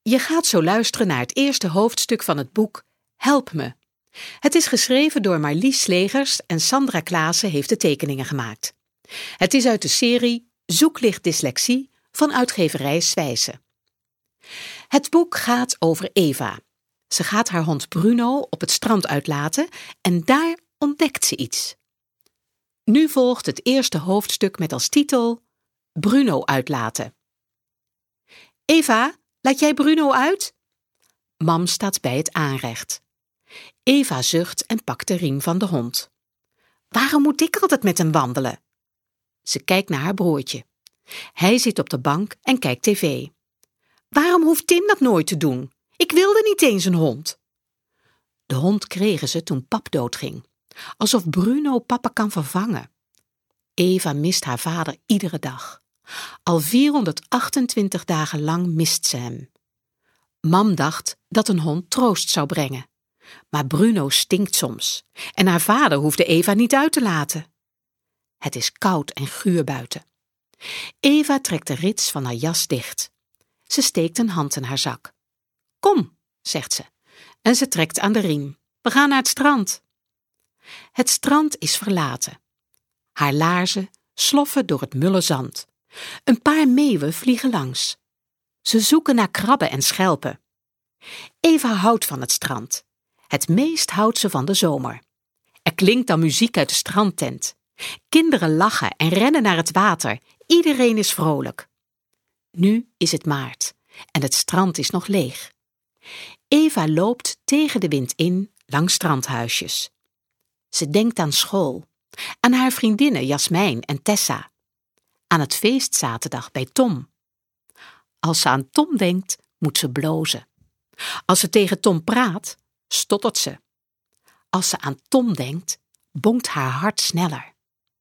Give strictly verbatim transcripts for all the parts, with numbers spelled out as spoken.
Je gaat zo luisteren naar het eerste hoofdstuk van het boek Help me. Het is geschreven door Marlies Slegers en Sandra Klaassen heeft de tekeningen gemaakt. Het is uit de serie Zoeklicht Dyslexie van uitgeverij Zwijsen. Het boek gaat over Eva. Ze gaat haar hond Bruno op het strand uitlaten en daar ontdekt ze iets. Nu volgt het eerste hoofdstuk met als titel Bruno uitlaten. Eva, laat jij Bruno uit? Mam staat bij het aanrecht. Eva zucht en pakt de riem van de hond. Waarom moet ik altijd met hem wandelen? Ze kijkt naar haar broertje. Hij zit op de bank en kijkt tv. Waarom hoeft Tim dat nooit te doen? Ik wilde niet eens een hond. De hond kregen ze toen pap doodging. Alsof Bruno papa kan vervangen. Eva mist haar vader iedere dag. Al vierhonderdachtentwintig dagen lang mist ze hem. Mam dacht dat een hond troost zou brengen. Maar Bruno stinkt soms. En haar vader hoefde Eva niet uit te laten. Het is koud en guur buiten. Eva trekt de rits van haar jas dicht. Ze steekt een hand in haar zak. Kom, zegt ze. En ze trekt aan de riem. We gaan naar het strand. Het strand is verlaten. Haar laarzen sloffen door het mulle zand. Een paar meeuwen vliegen langs. Ze zoeken naar krabben en schelpen. Eva houdt van het strand. Het meest houdt ze van de zomer. Er klinkt dan muziek uit de strandtent. Kinderen lachen en rennen naar het water. Iedereen is vrolijk. Nu is het maart en het strand is nog leeg. Eva loopt tegen de wind in langs strandhuisjes. Ze denkt aan school, aan haar vriendinnen Jasmijn en Tessa, aan het feest zaterdag bij Tom. Als ze aan Tom denkt, moet ze blozen. Als ze tegen Tom praat, stottert ze. Als ze aan Tom denkt, bonkt haar hart sneller.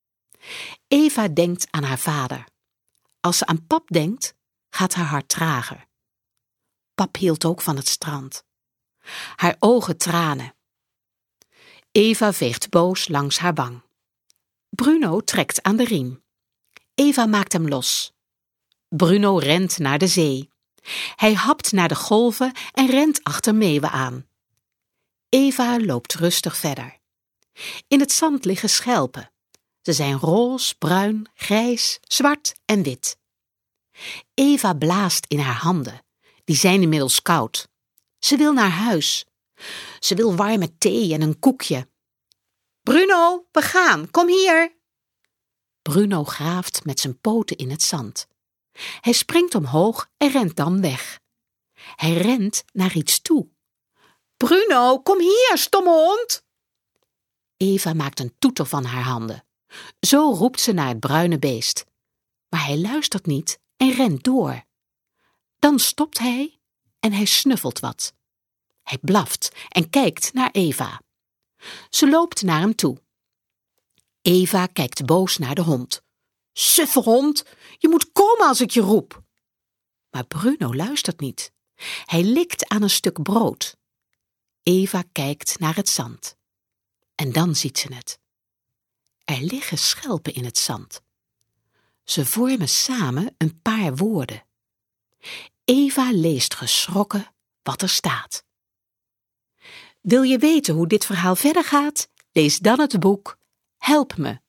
Eva denkt aan haar vader. Als ze aan pap denkt, gaat haar hart trager. Pap hield ook van het strand. Haar ogen tranen. Eva veegt boos langs haar wang. Bruno trekt aan de riem. Eva maakt hem los. Bruno rent naar de zee. Hij hapt naar de golven en rent achter meeuwen aan. Eva loopt rustig verder. In het zand liggen schelpen. Ze zijn roze, bruin, grijs, zwart en wit. Eva blaast in haar handen. Die zijn inmiddels koud. Ze wil naar huis. Ze wil warme thee en een koekje. Bruno, we gaan, kom hier. Bruno graaft met zijn poten in het zand. Hij springt omhoog en rent dan weg. Hij rent naar iets toe. Bruno, kom hier, stomme hond. Eva maakt een toeter van haar handen. Zo roept ze naar het bruine beest. Maar hij luistert niet en rent door. Dan stopt hij en hij snuffelt wat. Hij blaft en kijkt naar Eva. Ze loopt naar hem toe. Eva kijkt boos naar de hond. Suffe hond, je moet komen als ik je roep. Maar Bruno luistert niet. Hij likt aan een stuk brood. Eva kijkt naar het zand. En dan ziet ze het. Er liggen schelpen in het zand. Ze vormen samen een paar woorden. Eva leest geschrokken wat er staat. Wil je weten hoe dit verhaal verder gaat? Lees dan het boek Help me